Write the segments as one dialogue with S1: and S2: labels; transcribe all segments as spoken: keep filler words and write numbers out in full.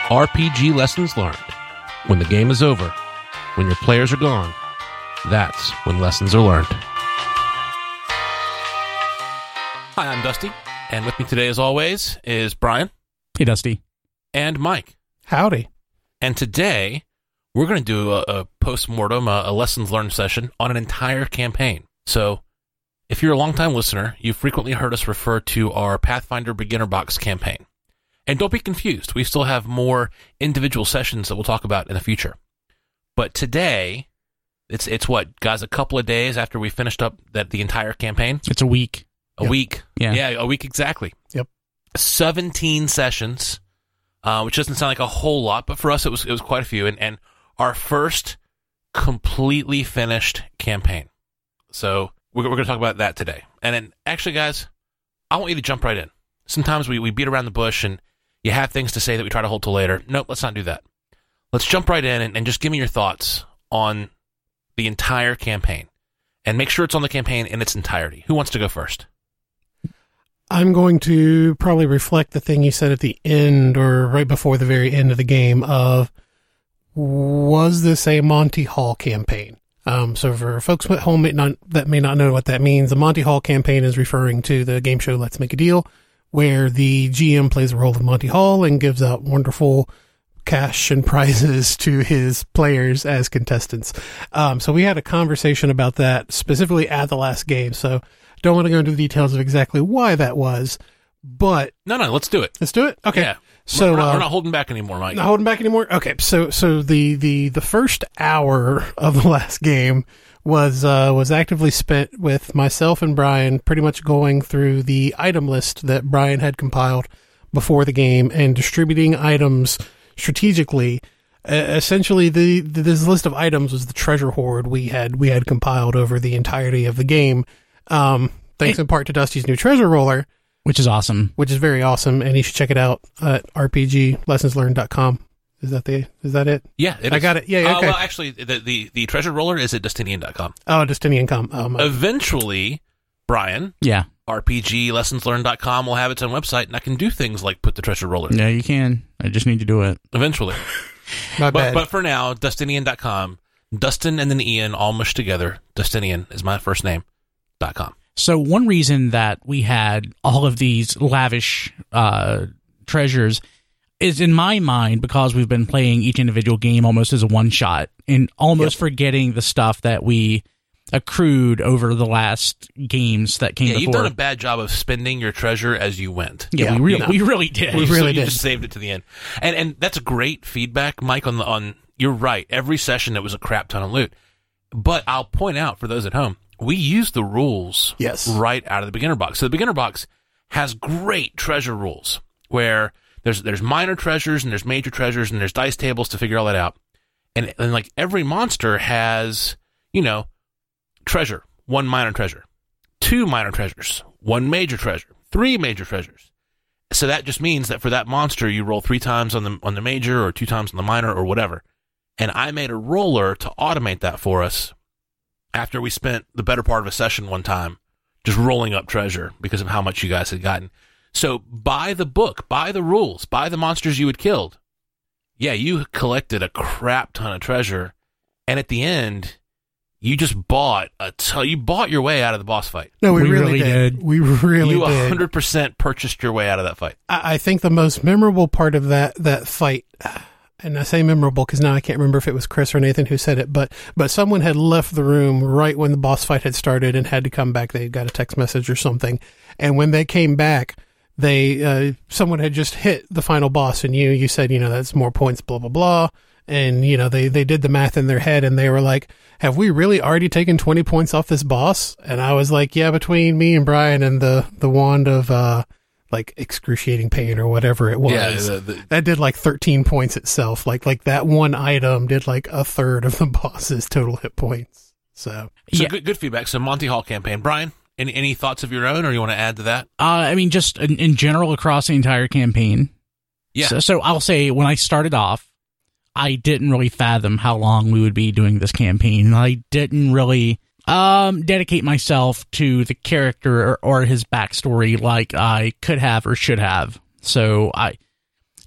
S1: R P G Lessons Learned. When the game is over, when your players are gone, that's when lessons are learned. Hi, I'm Dusty, and with me today, as always, is Brian.
S2: Hey, Dusty.
S1: And Mike.
S3: Howdy.
S1: And today, we're going to do a, a post-mortem, a, a lessons learned session on an entire campaign. So, if you're a longtime listener, you've frequently heard us refer to our Pathfinder Beginner Box campaign. And don't be confused, we still have more individual sessions that we'll talk about in the future. But today, it's it's what, guys, a couple of days after we finished up that the entire campaign?
S2: It's a week.
S1: A yep. week.
S2: Yeah.
S1: Yeah, a week exactly.
S3: Yep.
S1: seventeen sessions, uh, which doesn't sound like a whole lot, but for us it was it was quite a few, and, and our first completely finished campaign. So we're, we're going to talk about that today. And then, actually, guys, I want you to jump right in. Sometimes we, we beat around the bush and you have things to say that we try to hold till later. Nope, let's not do that. Let's jump right in and, and just give me your thoughts on the entire campaign. And make sure it's on the campaign in its entirety. Who wants to go first?
S3: I'm going to probably reflect the thing you said at the end or right before the very end of the game of, was this a Monty Hall campaign? Um, so for folks at home may not, that may not know what that means, the Monty Hall campaign is referring to the game show Let's Make a Deal, where the G M plays the role of Monty Hall and gives out wonderful cash and prizes to his players as contestants. Um, so we had a conversation about that specifically at the last game. So don't want to go into the details of exactly why that was, but
S1: no, no, let's do it.
S3: Let's do it. Okay.
S1: Yeah.
S3: So
S1: we're not,
S3: uh,
S1: we're not holding back anymore, Mike.
S3: Not holding back anymore. Okay. So, so the, the, the first hour of the last game was, uh, was actively spent with myself and Brian pretty much going through the item list that Brian had compiled before the game and distributing items strategically. Uh, essentially, the, the this list of items was the treasure hoard we had we had compiled over the entirety of the game. Um, thanks in part to Dusty's new treasure roller,
S2: which is awesome.
S3: Which is very awesome, and you should check it out at r p g lessons learned dot com. Is that the is that it?
S1: Yeah, it
S3: I
S1: is.
S3: got it. Yeah, yeah
S1: uh,
S3: okay.
S1: Well, actually, the, the the treasure roller is at Dustinian dot com.
S3: Oh, Dustinian dot com. Um,
S1: Eventually, Brian.
S2: Yeah.
S1: r p g lessons learned dot com will have its own website, and I can do things like put the treasure roller.
S2: Yeah, you can. I just need to do it.
S1: Eventually.
S3: My
S1: but,
S3: bad.
S1: but for now, Dustinian dot com. Dustin and then Ian all mushed together. Dustinian is my first name. Dot com.
S2: So one reason that we had all of these lavish uh, treasures is, in my mind, because we've been playing each individual game almost as a one-shot and almost yep. forgetting the stuff that we accrued over the last games that came
S1: yeah,
S2: before.
S1: You've done a bad job of spending your treasure as you went.
S2: Yeah,
S3: yeah
S2: we, really,
S3: you know.
S2: we really did.
S3: We
S1: you,
S3: really
S1: so
S3: did.
S1: You just saved it to the end. And and that's great feedback, Mike, on the on you're right. Every session it was a crap ton of loot. But I'll point out for those at home, we used the rules
S3: yes.
S1: right out of the beginner box. So the beginner box has great treasure rules where there's there's minor treasures and there's major treasures and there's dice tables to figure all that out. And and like every monster has, you know, treasure, one minor treasure, two minor treasures, one major treasure, three major treasures. So that just means that for that monster you roll three times on the on the major or two times on the minor or whatever. And I made a roller to automate that for us after we spent the better part of a session one time just rolling up treasure because of how much you guys had gotten. So buy the book, buy the rules, buy the monsters you had killed. Yeah, you collected a crap ton of treasure, and at the end, you just bought a ton. You bought your way out of the boss fight.
S3: No, we,
S2: we
S3: really,
S2: really
S3: did.
S2: did.
S3: We really
S1: you
S3: did.
S1: one hundred percent purchased your way out of that fight.
S3: I, I think the most memorable part of that that fight, and I say memorable because now I can't remember if it was Chris or Nathan who said it, but but someone had left the room right when the boss fight had started and had to come back. They got a text message or something, and when they came back, they uh, someone had just hit the final boss, and you you said, you know, that's more points, blah blah blah, and you know they they did the math in their head, and they were like, have we really already taken twenty points off this boss? And I was like, yeah, between me and Brian and the the wand of uh like excruciating pain or whatever it was,
S1: Yeah, the, the,
S3: that did like thirteen points itself. Like like that one item did like a third of the boss's total hit points. So,
S1: so
S2: yeah.
S1: good, good feedback. So Monty Hall campaign, Brian. Any any thoughts of your own, or you want to add to that?
S2: Uh, I mean, just in, in general across the entire campaign.
S1: Yeah.
S2: So, so I'll say when I started off, I didn't really fathom how long we would be doing this campaign. I didn't really um, dedicate myself to the character or, or his backstory like I could have or should have. So I,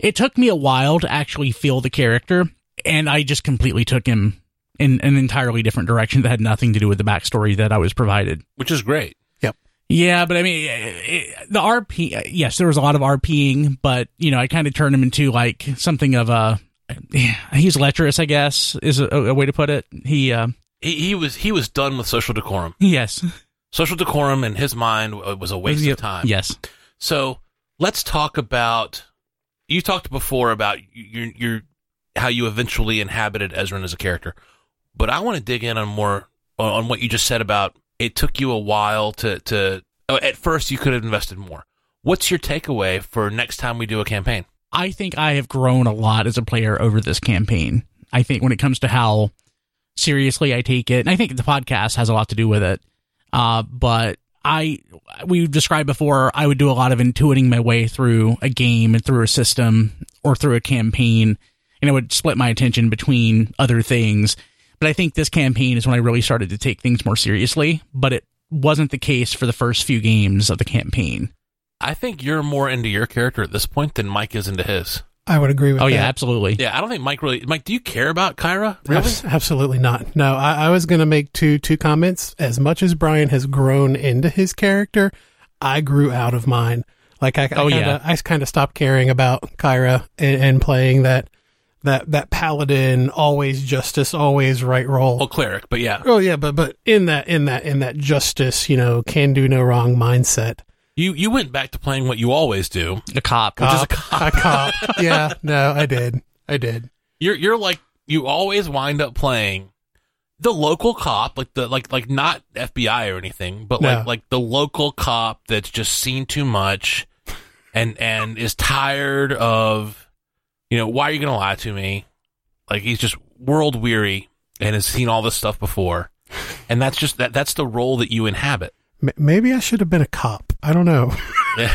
S2: It took me a while to actually feel the character, and I just completely took him in an entirely different direction that had nothing to do with the backstory that I was provided.
S1: Which is great.
S2: Yeah, but I mean, it, the R P, yes, there was a lot of RPing, but, you know, I kind of turned him into, like, something of a, he's lecherous, I guess, is a, a way to put it. He, uh,
S1: he, he was he was done with social decorum.
S2: Yes.
S1: Social decorum in his mind was a waste of time.
S2: Yes.
S1: So let's talk about, you talked before about your, your how you eventually inhabited Ezran as a character, but I want to dig in on more, on what you just said about it took you a while to, to, at first you could have invested more. What's your takeaway for next time we do a campaign?
S2: I think I have grown a lot as a player over this campaign. I think when it comes to how seriously I take it, and I think the podcast has a lot to do with it, uh, but I, we described before, I would do a lot of intuiting my way through a game and through a system or through a campaign, and it would split my attention between other things. But I think this campaign is when I really started to take things more seriously, but it wasn't the case for the first few games of the campaign.
S1: I think you're more into your character at this point than Mike is into his.
S3: I would agree with
S2: oh,
S3: that.
S2: Oh, yeah, absolutely.
S1: Yeah, I don't think Mike really... Mike, do you care about Kyra? Really?
S3: Abs- absolutely not. No, I, I was going to make two two comments. As much as Brian has grown into his character, I grew out of mine. Like, I, I
S2: oh,
S3: kinda,
S2: yeah.
S3: I kind of stopped caring about Kyra and, and playing that that that paladin, always justice, always right role.
S1: Well, cleric, but yeah.
S3: Oh yeah, but but in that in that in that justice, you know, can do no wrong mindset.
S1: You you went back to playing what you always do.
S2: A cop.
S1: Which
S3: cop,
S1: is a cop.
S3: a cop. Yeah, no, I did. I did.
S1: You're you're like you always wind up playing the local cop, like the like like not F B I or anything, but like
S3: No.
S1: like the local cop that's just seen too much and and is tired of, you know, why are you going to lie to me? Like, he's just world weary and has seen all this stuff before. And that's just, that. that's the role that you inhabit.
S3: M- maybe I should have been a cop. I don't know.
S1: Yeah.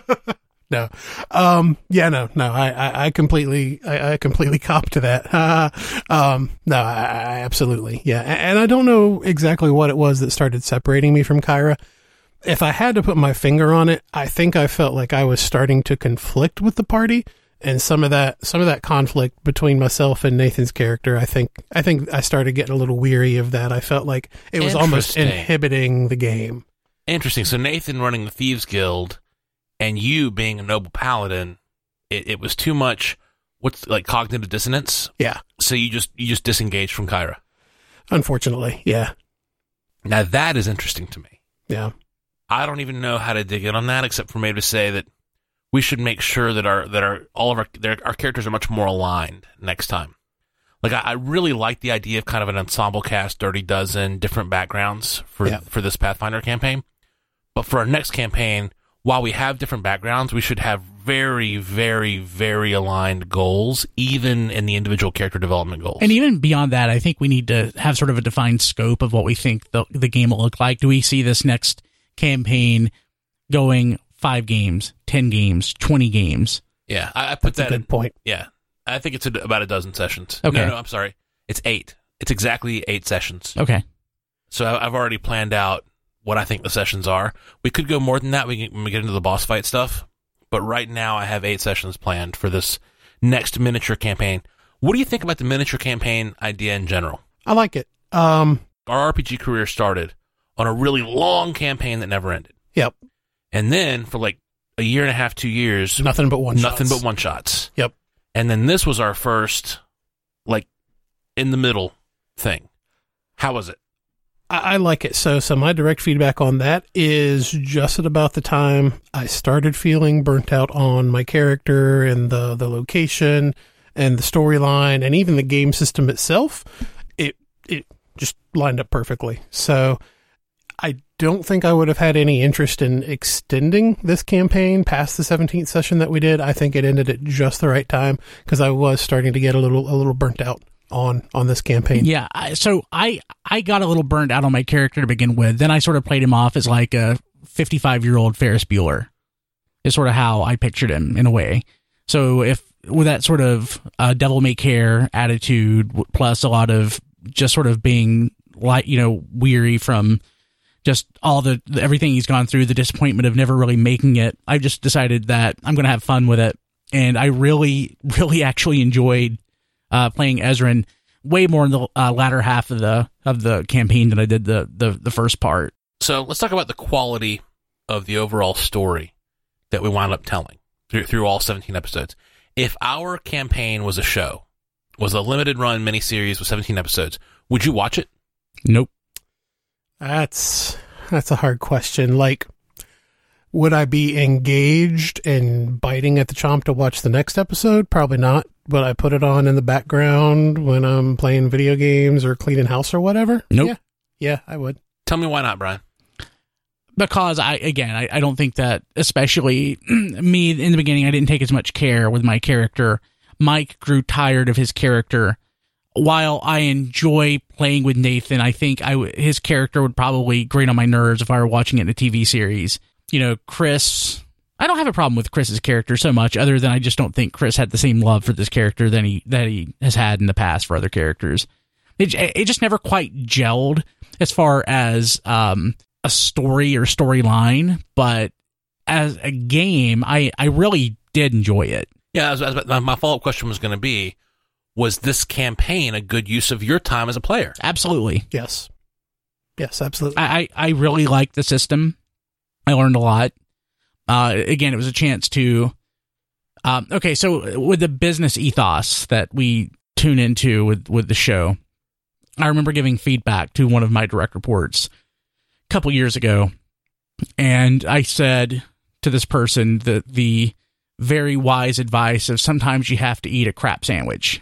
S3: No. Um, yeah, no, no, I, I, I completely, I, I completely cop to that. um, no, I, I absolutely. Yeah. And, and I don't know exactly what it was that started separating me from Kyra. If I had to put my finger on it, I think I felt like I was starting to conflict with the party. And some of that, some of that conflict between myself and Nathan's character, I think, I think I started getting a little weary of that. I felt like it was almost inhibiting the game.
S1: Interesting. So Nathan running the Thieves Guild and you being a noble paladin, it, it was too much. What's like cognitive dissonance?
S3: Yeah.
S1: So you just you just disengaged from Kyra.
S3: Unfortunately, yeah.
S1: Now that is interesting to me.
S3: Yeah.
S1: I don't even know how to dig in on that, except for maybe to say that we should make sure that our that our all of our their, our characters are much more aligned next time. Like I, I really like the idea of kind of an ensemble cast, Dirty Dozen, different backgrounds for
S3: Yeah.
S1: for this Pathfinder campaign. But for our next campaign, while we have different backgrounds, we should have very, very, very aligned goals, even in the individual character development goals.
S2: And even beyond that, I think we need to have sort of a defined scope of what we think the the game will look like. Do we see this next campaign going five games, ten games, twenty games?
S1: Yeah, I, I put
S3: That's a
S1: that
S3: good
S1: in,
S3: point.
S1: Yeah, I think it's a, about a dozen sessions.
S2: Okay.
S1: No, no, I'm sorry. It's eight. It's exactly eight sessions.
S2: Okay.
S1: So I- I've already planned out what I think the sessions are. We could go more than that we can, when we get into the boss fight stuff. But right now I have eight sessions planned for this next miniature campaign. What do you think about the miniature campaign idea in general?
S3: I like it. Um,
S1: Our R P G career started on a really long campaign that never ended.
S3: Yep.
S1: And then for like a year and a half, two years,
S3: Nothing but one
S1: nothing
S3: shots.
S1: but one shots.
S3: Yep.
S1: And then this was our first, like, in the middle thing. How was it?
S3: I, I like it. So, so my direct feedback on that is just at about the time I started feeling burnt out on my character and the, the location and the storyline and even the game system itself. It, it just lined up perfectly. So I don't think I would have had any interest in extending this campaign past the seventeenth session that we did. I think it ended at just the right time because I was starting to get a little a little burnt out on on this campaign.
S2: Yeah, I, so I I got a little burned out on my character to begin with. Then I sort of played him off as like a fifty-five-year-old Ferris Bueller. Is sort of how I pictured him in a way. So if with that sort of uh, devil-may-care attitude plus a lot of just sort of being like, you know, weary from just all the everything he's gone through, the disappointment of never really making it, I just decided that I'm going to have fun with it and I really, really actually enjoyed uh, playing Ezran way more in the uh, latter half of the of the campaign than I did the, the the first part.
S1: So let's talk about the quality of the overall story that we wound up telling through through all seventeen episodes. If our campaign was a show, was a limited run miniseries with seventeen episodes, would you watch it?
S2: Nope.
S3: That's that's a hard question. Like, would I be engaged and biting at the chomp to watch the next episode? Probably not. Would I put it on in the background when I'm playing video games or cleaning house or whatever?
S2: Nope.
S3: Yeah, yeah, I would.
S1: Tell me why not, Brian.
S2: Because I, again, I, I don't think that, especially me in the beginning, I didn't take as much care with my character. Mike grew tired of his character. While I enjoy playing with Nathan, I think I w- his character would probably grate on my nerves if I were watching it in a T V series. You know, Chris, I don't have a problem with Chris's character so much, other than I just don't think Chris had the same love for this character than he that he has had in the past for other characters. It, it just never quite gelled as far as um, a story or storyline, but as a game, I, I really did enjoy it.
S1: Yeah, as, as, my follow-up question was going to be, was this campaign a good use of your time as a player?
S2: Absolutely.
S3: Yes. Yes, absolutely.
S2: I, I, I really liked the system. I learned a lot. Uh, again, it was a chance to... Um, okay, so with the business ethos that we tune into with, with the show, I remember giving feedback to one of my direct reports a couple years ago, and I said to this person that the very wise advice of sometimes you have to eat a crap sandwich.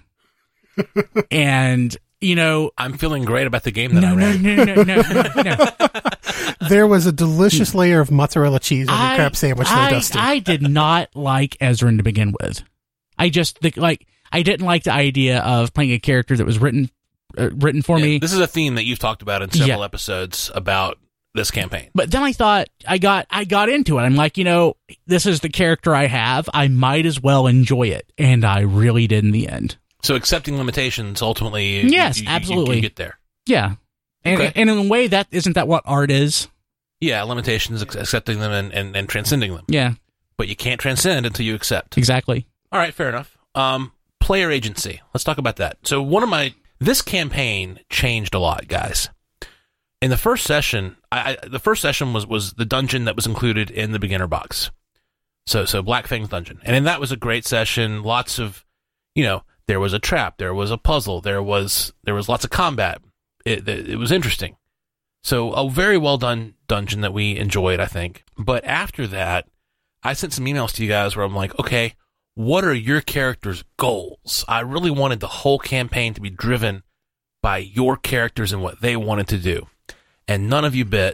S2: And, you know...
S1: I'm feeling great about the game that
S2: no,
S1: I ran.
S2: No, no, no, no, no, no.
S3: There was a delicious layer of mozzarella cheese on the crap sandwich there,
S2: I,
S3: Dustin.
S2: I did not like Ezran to begin with. I just, the, like, I didn't like the idea of playing a character that was written uh, written for
S1: Yeah,
S2: me.
S1: This is a theme that you've talked about in several
S2: Yeah.
S1: episodes about this campaign.
S2: But then I thought, I got I got into it. I'm like, you know, this is the character I have. I might as well enjoy it. And I really did in the end.
S1: So accepting limitations, ultimately,
S2: Yes,
S1: you, you,
S2: absolutely.
S1: you, you get there.
S2: Yeah. And,
S1: Okay.
S2: and in a way, that isn't that what art is?
S1: Yeah, limitations, ac- accepting them and, and, and transcending them.
S2: Yeah,
S1: But you can't transcend until you accept.
S2: exactly.
S1: All right, fair enough. Um, player agency. Let's talk about that. So one of my... This campaign changed a lot, guys. In the first session, I, I the first session was, was the dungeon that was included in the beginner box. So so Black Fang's dungeon. And then that was a great session. Lots of, you know, there was a trap, there was a puzzle, there was there was lots of combat. It, it, it was interesting. So a very well done dungeon that we enjoyed, I think. But after that, I sent some emails to you guys where I'm like, okay, what are your character's goals? I really wanted the whole campaign to be driven by your characters and what they wanted to do. And none of you bit.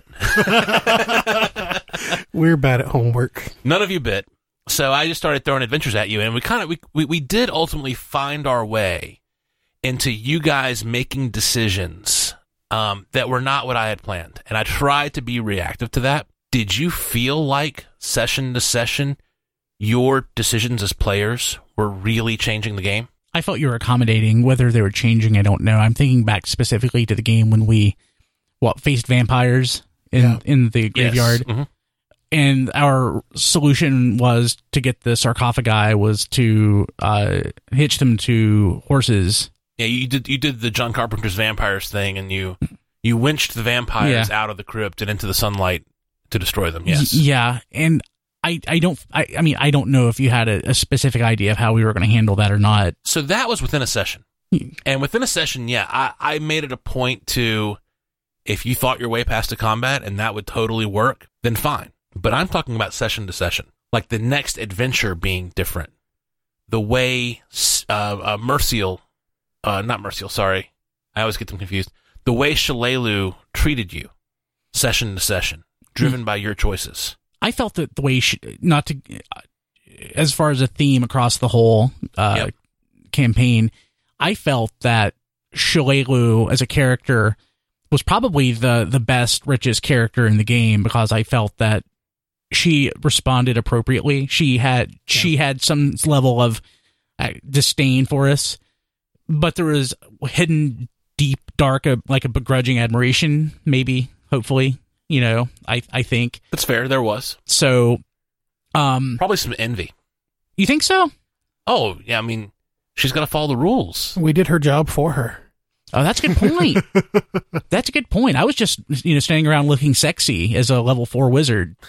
S3: We're bad at homework.
S1: None of you bit. So I just started throwing adventures at you, and we kind of we, we we did ultimately find our way into you guys making decisions um, that were not what I had planned, and I tried to be reactive to that. Did you feel like session to session, your decisions as players were really changing the game?
S2: I felt you were accommodating. Whether they were changing, I don't know. I'm thinking back specifically to the game when we, what, faced vampires in,
S3: Yeah.
S2: in the graveyard.
S1: Yes. Mm-hmm.
S2: And our solution was to get the sarcophagi was to uh, hitch them to horses.
S1: Yeah, you did you did the John Carpenter's vampires thing, and you you winched the vampires
S2: Yeah.
S1: out of the crypt and into the sunlight to destroy them. Yes.
S2: Y- yeah. And I, I don't, I, I mean, I don't know if you had a, a specific idea of how we were going to handle that or not.
S1: So that was within a session. And within a session, yeah, I, I made it a point to, if you thought your way past a combat and that would totally work, then fine. But I'm talking about session to session, like the next adventure being different. The way uh, uh, Mercial, uh, not Mercial, sorry, I always get them confused. The way Shalelu treated you, session to session, driven mm. by your choices.
S2: I felt that the way, she, not to, uh, as far as a theme across the whole uh, yep. campaign, I felt that Shalelu as a character was probably the, the best, richest character in the game, because I felt that she responded appropriately. She had yeah. she had some level of uh, disdain for us, but there was hidden, deep, dark, uh, like a begrudging admiration, maybe, hopefully. You know, I I think
S1: that's fair. There was
S2: so, um,
S1: probably some envy.
S2: You think so?
S1: Oh, yeah, I mean, she's got to follow the rules.
S3: We did her job for her.
S2: Oh, that's a good point. That's a good point. I was just, you know, standing around looking sexy as a level four wizard.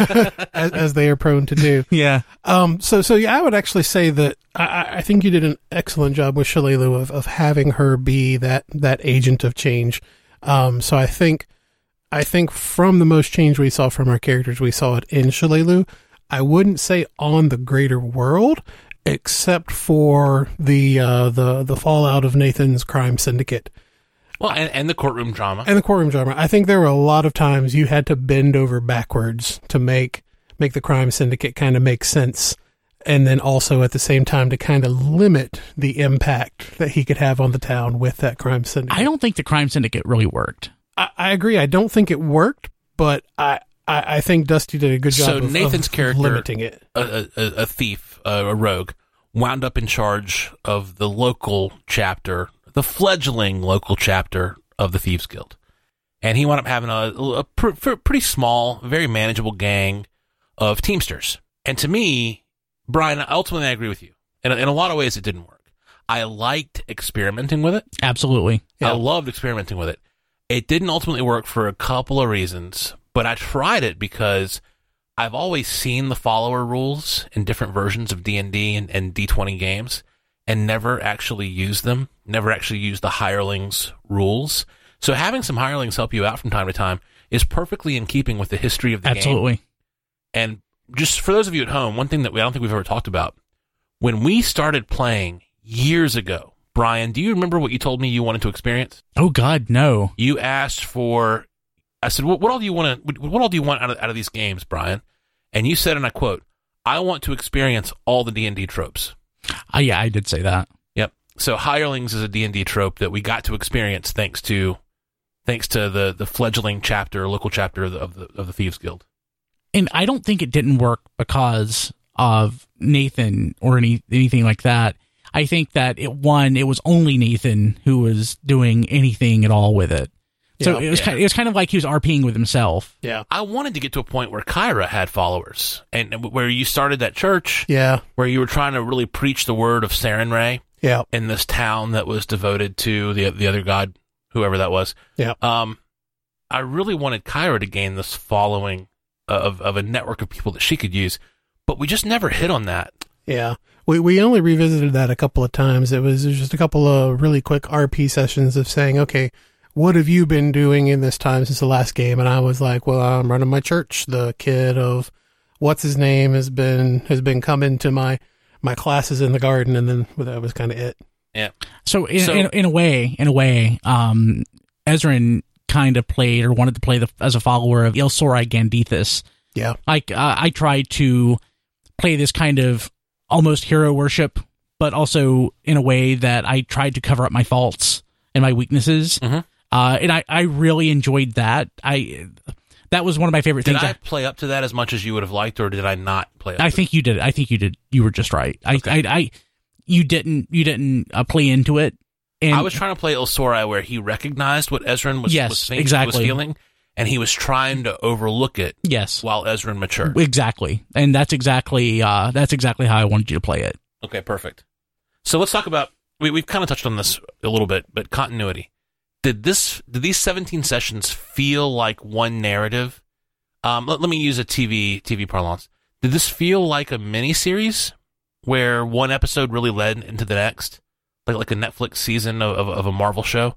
S3: as, as they are prone to do.
S2: Yeah.
S3: Um, so, so yeah, I would actually say that I, I think you did an excellent job with Shalelu of, of having her be that, that agent of change. Um, so I think, I think from the most change we saw from our characters, we saw it in Shalelu. I wouldn't say on the greater world, except for the uh, the the fallout of Nathan's crime syndicate.
S1: Well, and, and the courtroom drama.
S3: And the courtroom drama. I think there were a lot of times you had to bend over backwards to make make the crime syndicate kind of make sense, and then also at the same time to kind of limit the impact that he could have on the town with that crime syndicate.
S2: I don't think the crime syndicate really worked.
S3: I, I agree. I don't think it worked, but I I, I think Dusty did a good job
S1: so
S3: of,
S1: Nathan's
S3: of
S1: character,
S3: limiting it.
S1: A, a, a thief, a, a rogue, wound up in charge of the local chapter, the fledgling local chapter of the Thieves Guild. And he wound up having a, a pr- pr- pretty small, very manageable gang of Teamsters. And to me, Brian, ultimately I agree with you. In a, in a lot of ways, it didn't work. I liked experimenting with it.
S2: Absolutely.
S1: I loved experimenting with it. It didn't ultimately work for a couple of reasons, but I tried it because I've always seen the follower rules in different versions of D and D and, and D twenty games and never actually used them, never actually used the hirelings rules. So having some hirelings help you out from time to time is perfectly in keeping with the history of the
S2: Absolutely.
S1: game. And just for those of you at home, one thing that we, I don't think we've ever talked about, when we started playing years ago, Brian, do you remember what you told me you wanted to experience?
S2: Oh, God, no.
S1: You asked for... I said, what, what all do you want to, what all do you want out of, out of these games, Brian? And you said, and I quote, I want to experience all the D and D tropes.
S2: Uh, yeah, I did say that.
S1: Yep. So hirelings is a D and D trope that we got to experience thanks to, thanks to the, the fledgling chapter, local chapter of the, of the, of the Thieves Guild.
S2: And I don't think it didn't work because of Nathan or any, anything like that. I think that it, one, it was only Nathan who was doing anything at all with it. So
S3: Yeah.
S2: it was
S1: Yeah.
S2: kind of, it was kind of like he was RPing with himself.
S3: Yeah.
S1: I wanted to get to a point where Kyra had followers and where you started that church,
S3: Yeah.
S1: where you were trying to really preach the word of Sarenrae
S3: Yeah.
S1: in this town that was devoted to the the other god, whoever that was.
S3: Yeah.
S1: Um, I really wanted Kyra to gain this following of of a network of people that she could use, but we just never hit on that.
S3: Yeah. We we only revisited that a couple of times. It was, it was just a couple of really quick R P sessions of saying, okay, what have you been doing in this time since the last game? And I was like, well, I'm running my church. The kid of what's his name has been has been coming to my my classes in the garden, and then well, that was kind of it.
S1: Yeah.
S2: So in,
S1: So-
S2: in, in a way, in a way, um, Ezrin kind of played or wanted to play the, as a follower of Ilsorai Gandithus.
S3: Yeah.
S2: Like uh, I tried to play this kind of almost hero worship, but also in a way that I tried to cover up my faults and my weaknesses.
S1: Mm-hmm.
S2: Uh, and I, I really enjoyed that. I that was one of my favorite
S1: Did
S2: things.
S1: I play up to that as much as you would have liked, or did I not play up
S2: I
S1: to
S2: think you did. I think you did. You were just right. I,
S1: Okay.
S2: I, I, you didn't, you didn't uh, play into it. And
S1: I was trying to play Ilsorai where he recognized what Ezrin was,
S2: Yes,
S1: was, thinking,
S2: exactly.
S1: was feeling, and he was trying to overlook it
S2: yes,
S1: while Ezrin matured.
S2: exactly. And that's exactly, uh, that's exactly how I wanted you to play it.
S1: Okay, perfect. So let's talk about, we, we've kind of touched on this a little bit, but continuity. Did this, did these seventeen sessions feel like one narrative? Um, let, let me use a T V, T V parlance. Did this feel like a miniseries where one episode really led into the next? Like, like a Netflix season of, of, of a Marvel show?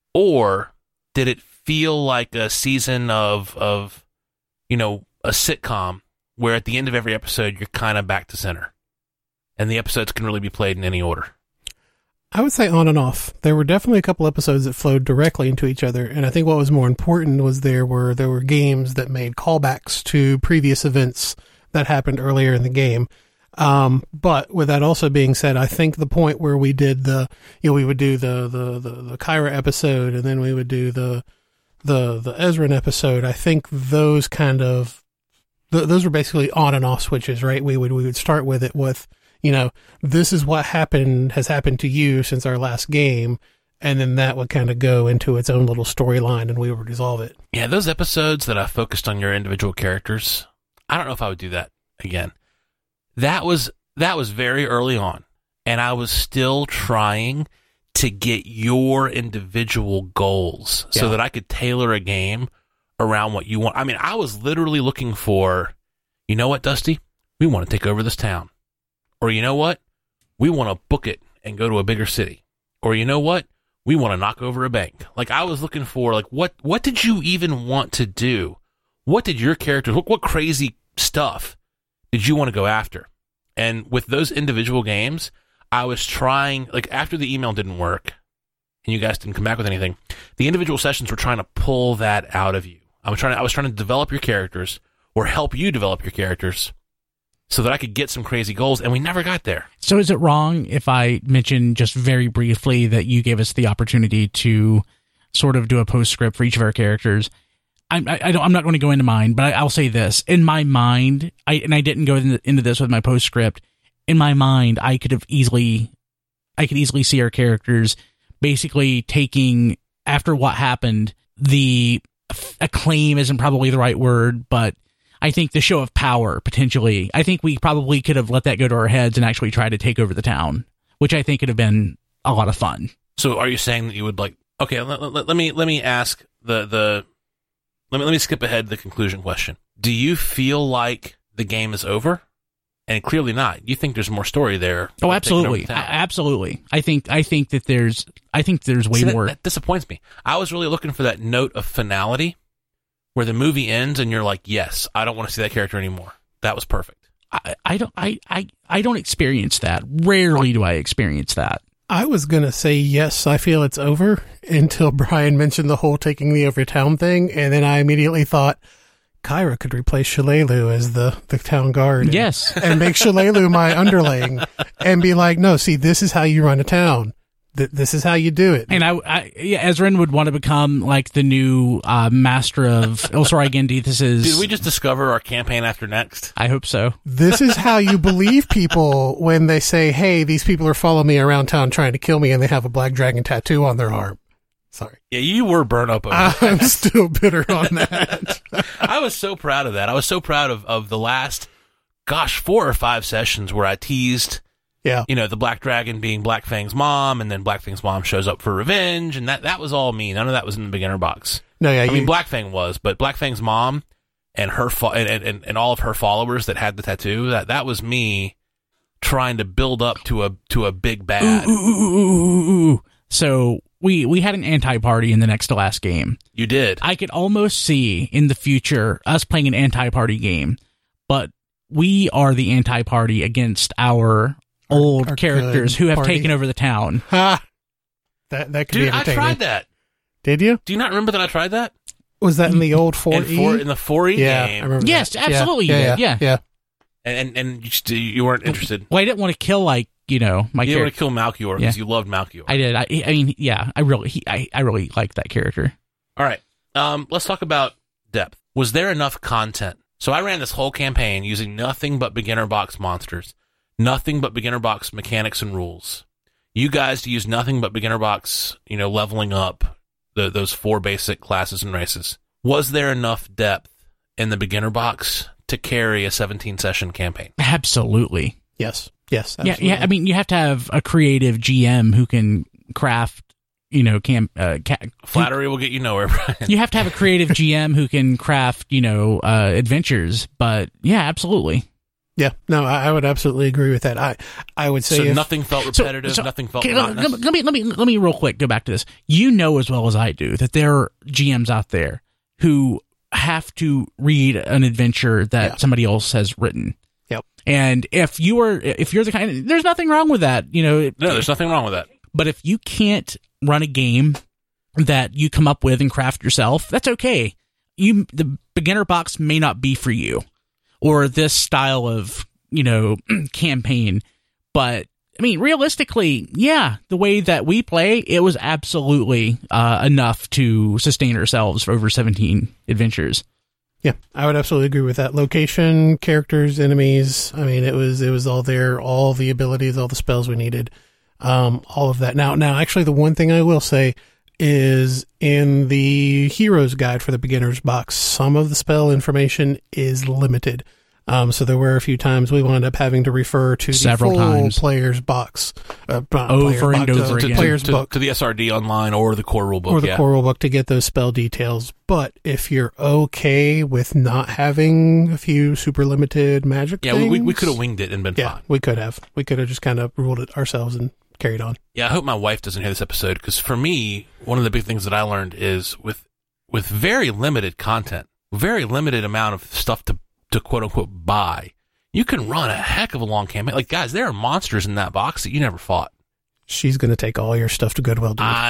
S1: Or did it feel like a season of, of, you know, a sitcom where at the end of every episode, you're kind of back to center? And the episodes can really be played in any order.
S3: I would say on and off. There were definitely a couple episodes that flowed directly into each other, and I think what was more important was there were there were games that made callbacks to previous events that happened earlier in the game. Um, but with that also being said, I think the point where we did the, you know, we would do the the the, the Kyra episode, and then we would do the the the Ezrin episode. I think those kind of th- those were basically on and off switches, right? We would we would start with it with, you know, this is what happened, has happened to you since our last game. And then that would kind of go into its own little storyline and we would resolve it.
S1: Yeah, those episodes that I focused on your individual characters, I don't know if I would do that again. That was, that was very early on. and I was still trying to get your individual goals so
S3: Yeah.
S1: that I could tailor a game around what you want. I mean, I was literally looking for, you know what, Dusty? We want to take over this town. Or you know what? We want to book it and go to a bigger city. Or you know what? We want to knock over a bank. Like, I was looking for, like, what, what did you even want to do? What did your character, what, what crazy stuff did you want to go after? And with those individual games, I was trying, like, after the email didn't work and you guys didn't come back with anything, the individual sessions were trying to pull that out of you. I was trying to, I was trying to develop your characters or help you develop your characters so that I could get some crazy goals, and we never got there.
S2: So is it wrong if I mention just very briefly that you gave us the opportunity to sort of do a postscript for each of our characters? I'm, I, I don't, I'm not going to go into mine, but I, I'll say this. In my mind, I, and I didn't go into, into this with my postscript, in my mind, I could have easily, I could easily see our characters basically taking, after what happened, the acclaim isn't probably the right word, but I think the show of power, potentially. I think we probably could have let that go to our heads and actually try to take over the town, which I think would have been a lot of fun.
S1: So are you saying that you would like, okay, let, let, let me, let me ask the, the, let me, let me skip ahead to the conclusion question. Do you feel like the game is over? And clearly not. You think there's more story there.
S2: Oh, absolutely. I, absolutely. I think, I think that there's, I think there's way
S1: See, that,
S2: more.
S1: That disappoints me. I was really looking for that note of finality where the movie ends and you're like, yes, I don't want to see that character anymore. That was perfect.
S2: I, I don't, I, I, I don't experience that. Rarely do I experience that.
S3: I was going to say, yes, I feel it's over until Brian mentioned the whole taking the over town thing. And then I immediately thought, Kyra could replace Shalelu as the, the town guard. And,
S2: yes.
S3: and make Shalelu my underling and be like, no, see, this is how you run a town. Th- this is how you do it.
S2: And I, I yeah, Ezrin would want to become like the new uh, master of Ilsor Igendi. This is.
S1: Did we just discover our campaign after next?
S2: I hope so.
S3: This is how you believe people when they say, hey, these people are following me around town trying to kill me and they have a black dragon tattoo on their arm. Sorry.
S1: Yeah, you were burnt up over that.
S3: I'm still bitter on that.
S1: I was so proud of that. I was so proud of, of the last, gosh, four or five sessions where I teased,
S3: yeah,
S1: you know, the Black Dragon being Black Fang's mom, and then Black Fang's mom shows up for revenge, and that, that was all me. None of that was in the beginner box.
S3: No, yeah,
S1: I
S3: you,
S1: mean, Black Fang was, but Black Fang's mom and her fo- and, and, and all of her followers that had the tattoo, that, that was me trying to build up to a to a big bad.
S2: Ooh, ooh, ooh, ooh, ooh. So we we had an anti-party in the next to last game.
S1: You did.
S2: I could almost see in the future us playing an anti-party game, but we are the anti-party against our, our old
S3: our
S2: characters who have
S3: party.
S2: taken over the town.
S3: Ha! That that could
S1: Dude,
S3: be
S1: I
S3: entertaining.
S1: tried that.
S3: Did you?
S1: Do you not remember that I tried that?
S3: Was that in the old four
S1: In,
S3: E?
S1: four, in the four E
S3: yeah,
S1: game.
S3: I remember.
S2: Yes,
S3: that.
S2: absolutely
S3: Yeah,
S2: you
S3: yeah,
S2: did,
S3: yeah,
S2: yeah.
S3: yeah.
S1: And, and, and you, just, you weren't interested.
S2: Well, I didn't want to kill, like, you know, my
S1: You didn't want
S2: character.
S1: to kill Malchior because
S2: Yeah.
S1: you loved Malchior.
S2: I did. I, I mean, yeah, I really, he, I, I really liked that character.
S1: All right. Um, let's talk about depth. Was there enough content? So I ran this whole campaign using nothing but beginner box monsters, nothing but beginner box mechanics and rules. You guys used nothing but beginner box, you know, leveling up the, those four basic classes and races. Was there enough depth in the beginner box to carry a seventeen session campaign?
S2: Absolutely.
S3: Yes. Yes.
S2: Yeah, yeah. I mean, you have to have a creative G M who can craft, you know, camp. Uh, ca-
S1: Flattery will get you nowhere, Brian.
S2: You have to have a creative G M who can craft, you know, uh, adventures. But yeah, absolutely.
S3: Yeah. No, I, I would absolutely agree with that. I I would say
S1: So
S3: if,
S1: nothing felt repetitive.
S2: So- so-
S1: nothing felt
S2: okay, let,
S1: monotonous.
S2: let me let me let me real quick go back to this. You know as well as I do that there are G Ms out there who have to read an adventure that
S3: Yeah.
S2: somebody else has written.
S3: Yep.
S2: And if you are, if you're the kind of, there's nothing wrong with that, you know.
S1: No, there's nothing wrong with that.
S2: But if you can't run a game that you come up with and craft yourself, that's okay. You, the beginner box may not be for you, or this style of, you know, campaign. But I mean, realistically, yeah, the way that we play, it was absolutely uh, enough to sustain ourselves for over seventeen adventures.
S3: Yeah, I would absolutely agree with that. Location, characters, enemies. I mean, it was it was all there, all the abilities, all the spells we needed, um, all of that. Now, now, actually, the one thing I will say is in the Heroes Guide for the Beginner's Box, some of the spell information is limited. Um, so there were a few times we wound up having to refer to
S2: Several
S3: the full
S2: times.
S3: player's box, uh, not
S2: Over
S3: player
S2: and
S3: box,
S2: over
S3: uh,
S2: again.
S3: player's
S1: to,
S3: book
S1: to the S R D online or the core rulebook,
S3: or the
S1: yeah.
S3: core rulebook to get those spell details. But if you're okay with not having a few super limited magic
S1: Yeah,
S3: things,
S1: we, we could have winged it and been
S3: yeah,
S1: fine.
S3: we could have. We could have just kind of ruled it ourselves and carried on.
S1: Yeah, I hope my wife doesn't hear this episode, because for me, one of the big things that I learned is with with very limited content, very limited amount of stuff to, to quote-unquote buy, you can run a heck of a long campaign. Like, guys, there are monsters in that box that you never fought.
S3: She's going to take all your stuff to Goodwill, dude.
S1: I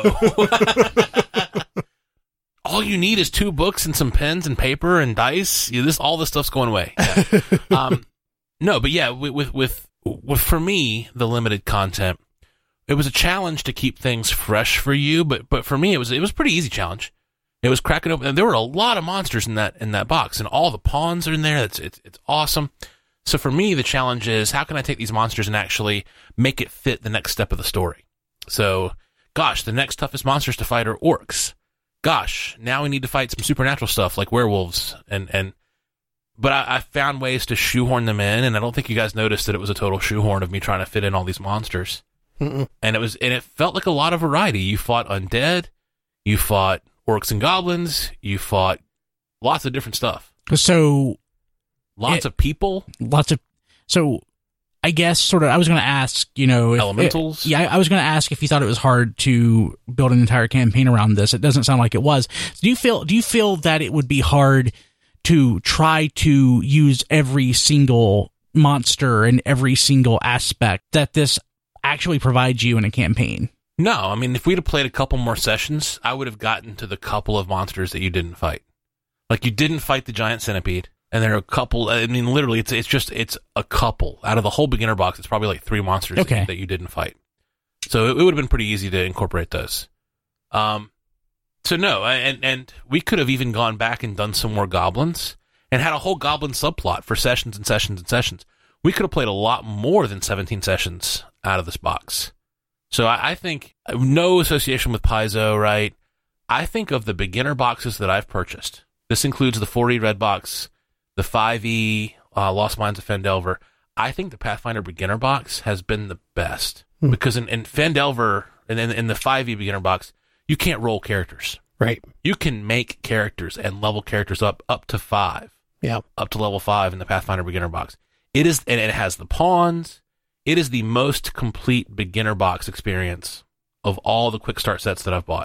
S1: know. All you need is two books and some pens and paper and dice. Yeah, this all this stuff's going away. Yeah. um, no, but yeah, with, with with with for me, the limited content, it was a challenge to keep things fresh for you. But but for me, it was it was a pretty easy challenge. It was cracking open, and there were a lot of monsters in that in that box, and all the pawns are in there. It's it's it's awesome. So for me, the challenge is, how can I take these monsters and actually make it fit the next step of the story? So, gosh, the next toughest monsters to fight are orcs. Gosh, now we need to fight some supernatural stuff like werewolves. And, and but I, I found ways to shoehorn them in, and I don't think you guys noticed that it was a total shoehorn of me trying to fit in all these monsters.
S3: Mm-mm.
S1: And it was, and it felt like a lot of variety. You fought undead, you fought orcs and goblins, you fought lots of different stuff.
S2: So
S1: Lots
S2: It-
S1: of people.
S2: lots of so I guess sort of I was going to ask, you know, if,
S1: Elementals?
S2: It, yeah, I was going to ask if you thought it was hard to build an entire campaign around this. It doesn't sound like it was. Do you feel do you feel that it would be hard to try to use every single monster and every single aspect that this actually provides you in a campaign?
S1: No, I mean, if we'd have played a couple more sessions, I would have gotten to the couple of monsters that you didn't fight. Like, you didn't fight the giant centipede, and there are a couple, I mean, literally, it's it's just, it's a couple. Out of the whole beginner box, it's probably like three monsters
S2: Okay.
S1: that, that you didn't fight. So it, it would have been pretty easy to incorporate those. Um, so no, and, and we could have even gone back and done some more goblins, and had a whole goblin subplot for sessions and sessions and sessions. We could have played a lot more than seventeen sessions out of this box. So I, I think, no association with Paizo, right? I think of the beginner boxes that I've purchased. This includes the four E Red Box, the five E uh, Lost Mines of Phandelver. I think the Pathfinder beginner box has been the best.
S3: Hmm.
S1: Because in, in Phandelver, and in, in the five E beginner box, you can't roll characters.
S3: Right.
S1: You can make characters and level characters up up to five.
S3: Yeah.
S1: Up to level five in the Pathfinder beginner box. It is, and it has the pawns. It is the most complete beginner box experience of all the quick start sets that I've bought.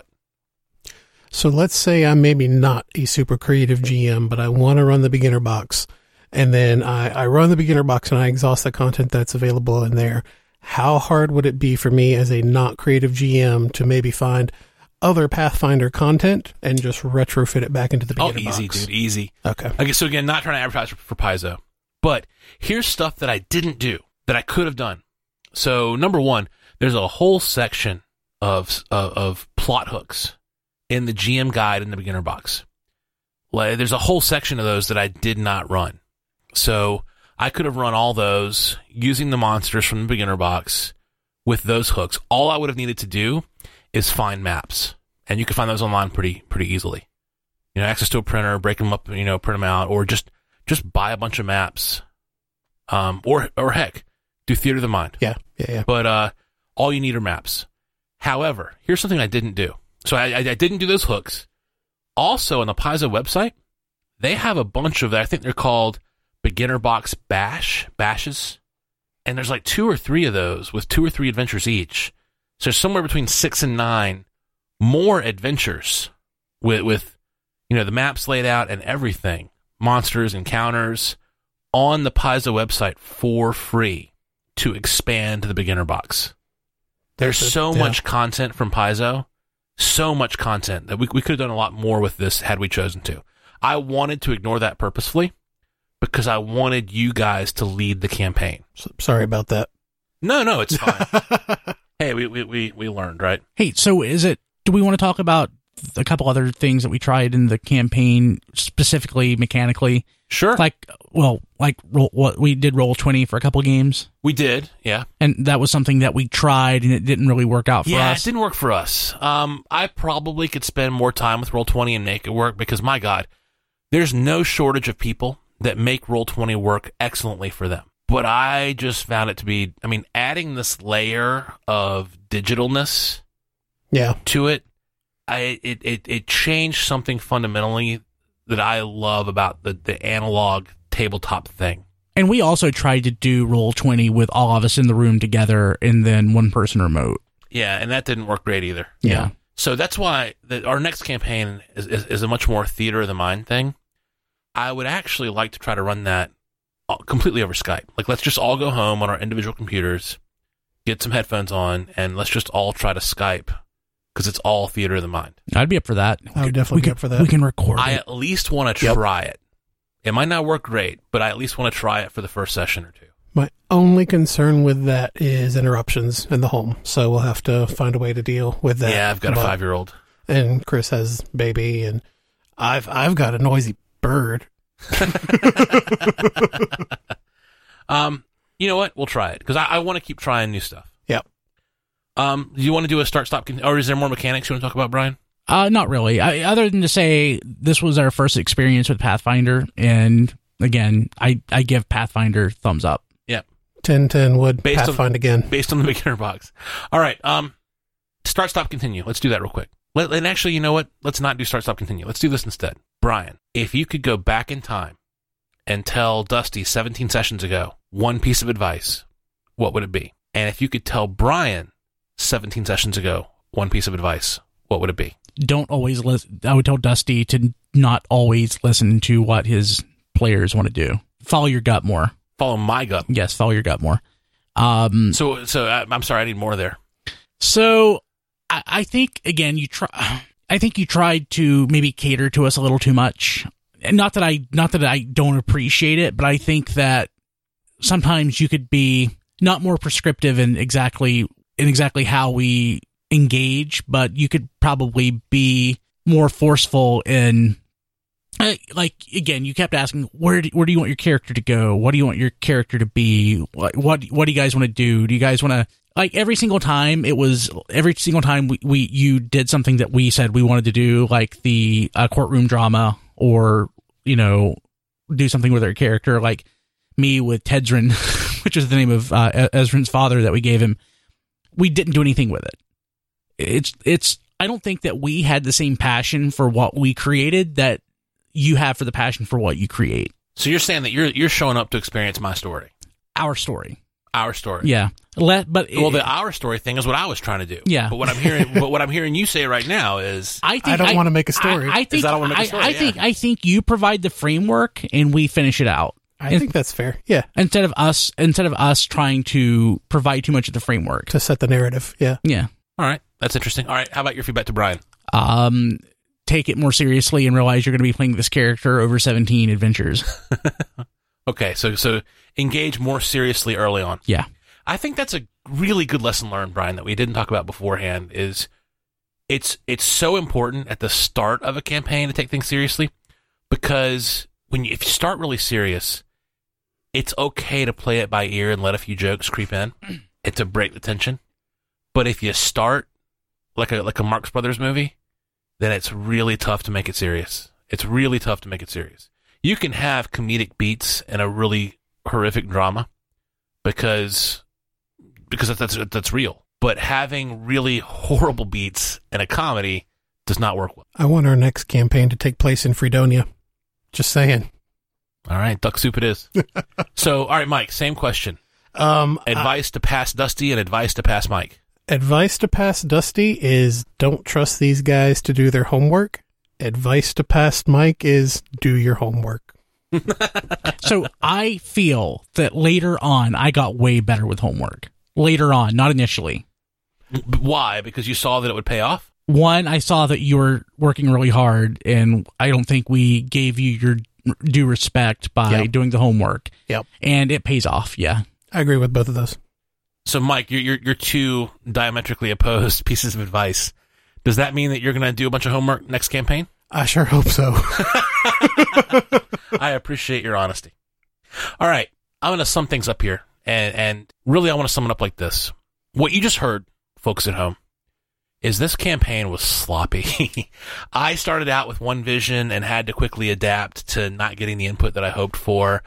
S3: So let's say I'm maybe not a super creative G M, but I want to run the beginner box. And then I, I run the beginner box and I exhaust the content that's available in there. How hard would it be for me as a not creative G M to maybe find other Pathfinder content and just retrofit it back into the
S1: Oh,
S3: beginner
S1: easy,
S3: box?
S1: dude, easy.
S3: Okay.
S1: Okay, so again, not trying to advertise for, for Paizo, but here's stuff that I didn't do that I could have done. So number one, there's a whole section of of, of plot hooks in the G M guide in the beginner box. Like, there's a whole section of those that I did not run. So I could have run all those using the monsters from the beginner box with those hooks. All I would have needed to do is find maps, and you can find those online pretty pretty easily. You know, access to a printer, break them up, you know, print them out, or just just buy a bunch of maps. Um, or or heck, do Theater of the Mind.
S3: Yeah. Yeah. Yeah.
S1: But uh, all you need are maps. However, here's something I didn't do. So I, I, I didn't do those hooks. Also, on the Paizo website, they have a bunch of, I think they're called beginner box bash, bashes. And there's like two or three of those with two or three adventures each. So somewhere between six and nine more adventures with, with, you know, the maps laid out and everything. Monsters, encounters on the Paizo website for free to expand the beginner box. There's
S3: That's a-
S1: so
S3: yeah.
S1: much content from Paizo, so much content that we we could have done a lot more with this had we chosen to. I wanted to ignore that purposefully because I wanted you guys to lead the campaign.
S3: So, sorry about that.
S1: No, no, it's fine. Hey, we, we, we, we learned, right?
S2: Hey, so is it, do we want to talk about a couple other things that we tried in the campaign, specifically mechanically?
S1: Sure.
S2: Like, well, like roll, what we did Roll twenty for a couple games,
S1: We did, yeah.
S2: and that was something that we tried and it didn't really work out for
S1: Yeah,
S2: us.
S1: it didn't work for us. Um, I probably could spend more time with Roll twenty and make it work because, my God, there's no shortage of people that make Roll twenty work excellently for them. But I just found it to be, I mean, adding this layer of digitalness
S3: Yeah.
S1: to it, I it, it, it changed something fundamentally that I love about the, the analog tabletop thing.
S2: And we also tried to do Roll twenty with all of us in the room together and then one person remote.
S1: Yeah, and that didn't work great either.
S2: Yeah.
S1: So that's why the, our next campaign is, is, is a much more theater of the mind thing. I would actually like to try to run that completely over Skype. Like, let's just all go home on our individual computers, get some headphones on, and let's just all try to Skype, because it's all theater of the mind.
S2: I'd be up for that.
S3: I would definitely
S2: we
S3: be
S2: can,
S3: up for that.
S2: We can record
S1: I
S2: it.
S1: at least want to
S3: Yep.
S1: try it. It might not work great, but I at least want to try it for the first session or two.
S3: My only concern with that is interruptions in the home, so we'll have to find a way to deal with that.
S1: Yeah, I've got a
S3: But-
S1: five-year-old.
S3: and Chris has baby, and I've I've got a noisy bird.
S1: Um, you know what? We'll try it, because I, I want to keep trying new stuff.
S3: Yep.
S1: Um, do you want to do a start, stop, con- or is there more mechanics you want to talk about, Brian?
S2: Uh, not really. I, other than to say this was our first experience with Pathfinder, and again, I, I give Pathfinder thumbs up.
S3: ten ten would
S1: Based on-
S3: Pathfind again.
S1: Based on the beginner box. All right. Um, start, stop, continue. Let's do that real quick. Let, and actually, you know what? Let's not do start, stop, continue. Let's do this instead. Brian, if you could go back in time and tell Dusty seventeen sessions ago one piece of advice, what would it be? And if you could tell Brian seventeen sessions ago one piece of advice, what would it be?
S2: Don't always listen. I would tell Dusty to not always listen to what his players want to do. Follow your gut more.
S1: Follow my gut.
S2: Yes, follow your gut more. Um,
S1: So, so I, I'm sorry, I need more there.
S2: So I, I think again, you try. I think you tried to maybe cater to us a little too much. And not that I, not that I don't appreciate it, but I think that sometimes you could be not more prescriptive in exactly in exactly how we engage, but you could probably be more forceful in. Like, again, you kept asking, where do, where do you want your character to go? What do you want your character to be? What what, what do you guys want to do? Do you guys want to, like, every single time it was, every single time we, we you did something that we said we wanted to do, like the uh, courtroom drama, or, you know, do something with our character, like me with Tedrin, which is the name of uh, Ezrin's father that we gave him, we didn't do anything with it. It's, it's, I don't think that we had the same passion for what we created that you have for the passion for what you create.
S1: So you're saying that you're you're showing up to experience my story,
S2: Our story.
S1: our story.
S2: Yeah. Let, but
S1: Well,
S2: it-
S1: the our story thing is what I was trying to do.
S2: Yeah.
S1: But what I'm hearing, but what I'm hearing you say right now is,
S2: I think
S3: I don't want to make a story.
S2: I, I think
S1: I don't wanna make a
S2: I-
S1: story,
S2: I,
S1: yeah.
S2: think I think you provide the framework and we finish it out.
S3: I think that's fair. Yeah,
S2: Instead of us instead of us trying to provide too much of the framework.
S3: to set the narrative. Yeah.
S2: Yeah.
S1: all right, that's interesting. All right, how about your feedback to Brian?
S2: Um take it more seriously and realize you're going to be playing this character over seventeen adventures.
S1: Okay, so so engage more seriously early on.
S2: Yeah.
S1: I think that's a really good lesson learned, Brian, that we didn't talk about beforehand. Is it's it's so important at the start of a campaign to take things seriously, because when you, if you start really serious, it's okay to play it by ear and let a few jokes creep in and to break the tension. But if you start like a like a Marx Brothers movie, then it's really tough to make it serious. It's really tough to make it serious. You can have comedic beats and a really horrific drama because because that's that's, that's real. But having really horrible beats and a comedy does not work well.
S3: I want our next campaign to take place in Fredonia. Just saying.
S1: All right, duck soup it is. So, all right, Mike, same question.
S3: Um,
S1: Advice to pass Dusty and advice to pass Mike.
S3: advice to pass Dusty is don't trust these guys to do their homework. Advice to pass Mike is do your homework.
S2: So I feel that later on I got way better with homework. Later on, not initially.
S1: B- Why? Because you saw that it would pay off?
S2: One, I saw that you were working really hard, and I don't think we gave you your due respect by
S3: Yep.
S2: doing the homework.
S3: Yep.
S2: And it pays off, yeah.
S3: I agree with both of those.
S1: So, Mike, you're, you're, you're two diametrically opposed pieces of advice. Does that mean that you're going to do a bunch of homework next campaign?
S3: I sure hope so.
S1: I appreciate your honesty. All right, I'm going to sum things up here, and, and really I want to sum it up like this. What you just heard, folks at home, is this campaign was sloppy. I started out with one vision and had to quickly adapt to not getting the input that I hoped for.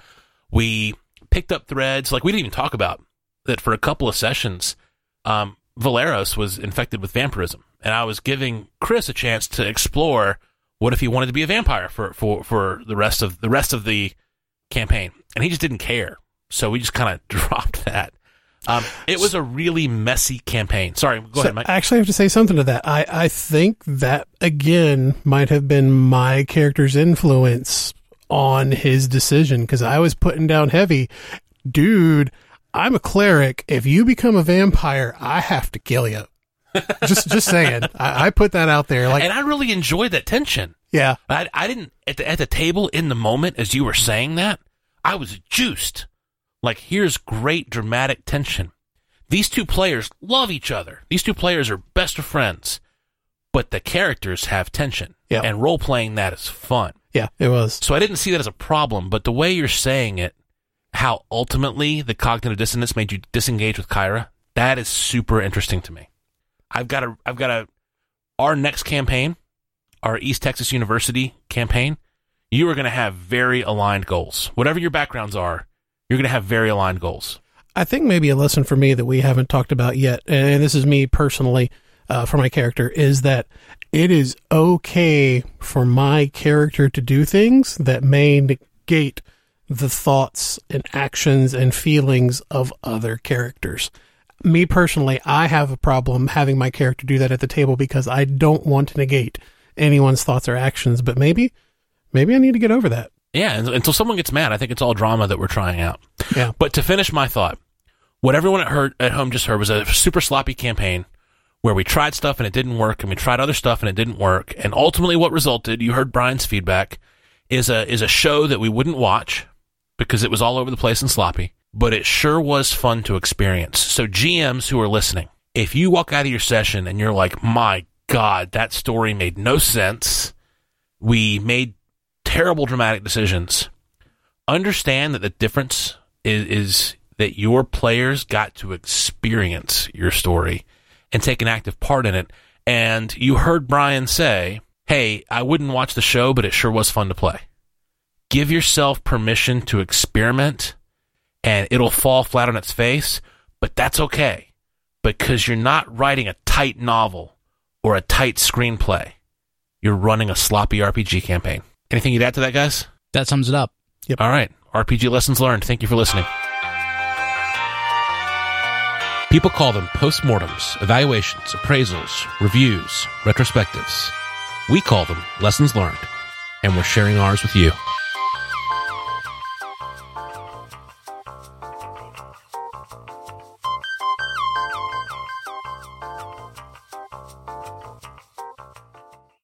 S1: We picked up threads, like we didn't even talk about that for a couple of sessions. Um, Valeros was infected with vampirism, and I was giving Chris a chance to explore what if he wanted to be a vampire for, for, for the rest of the rest of the campaign, and he just didn't care. So we just kind of dropped that. Um, it was a really messy campaign. Sorry, go
S3: so
S1: ahead, Mike.
S3: I actually have to say something to that. I, I think that, again, might have been my character's influence on his decision, because I was putting down heavy. Dude, I'm a cleric. If you become a vampire, I have to kill you. just just saying. I, I put that out there. Like,
S1: and I really enjoyed that tension.
S3: Yeah.
S1: I, I didn't, at the, at the table in the moment, as you were saying that, I was juiced. Like, here's great dramatic tension. These two players love each other. These two players are best of friends, but the characters have tension.
S3: Yeah.
S1: And role-playing that is fun.
S3: Yeah, it was.
S1: So I didn't see that as a problem, but the way you're saying it, how ultimately the cognitive dissonance made you disengage with Kyra, that is super interesting to me. I've got a, I've got a, our next campaign, our East Texas University campaign, you are going to have very aligned goals. Whatever your backgrounds are, you're going to have very aligned goals.
S3: I think maybe a lesson for me that we haven't talked about yet, and this is me personally, uh, for my character, is that it is okay for my character to do things that may negate the thoughts and actions and feelings of other characters. Me personally, I have a problem having my character do that at the table because I don't want to negate anyone's thoughts or actions, but maybe, maybe I need to get over that.
S1: Yeah, until someone gets mad, I think it's all drama that we're trying out.
S3: Yeah.
S1: But to finish my thought, what everyone at, heard, at home just heard was a super sloppy campaign where we tried stuff and it didn't work, and we tried other stuff and it didn't work, and ultimately what resulted, you heard Brian's feedback, is a is a show that we wouldn't watch because it was all over the place and sloppy, but it sure was fun to experience. So G Ms who are listening, if you walk out of your session and you're like, my God, that story made no sense, we made terrible dramatic decisions, understand that the difference is, is that your players got to experience your story and take an active part in it. And you heard Brian say, hey, I wouldn't watch the show, but it sure was fun to play. Give yourself permission to experiment, and it'll fall flat on its face, but that's okay, because you're not writing a tight novel or a tight screenplay. You're running a sloppy R P G campaign. Anything you'd add to that, guys?
S2: That sums it up.
S3: Yep.
S1: All right. R P G Lessons Learned. Thank you for listening. People call them postmortems, evaluations, appraisals, reviews, retrospectives. We call them lessons learned, and we're sharing ours with you.